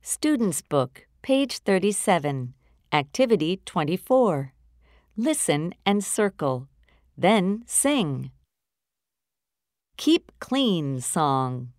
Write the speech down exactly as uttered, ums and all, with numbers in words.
Student's Book, page thirty-seven, Activity twenty-four. Listen and circle, then sing. Keep Clean song.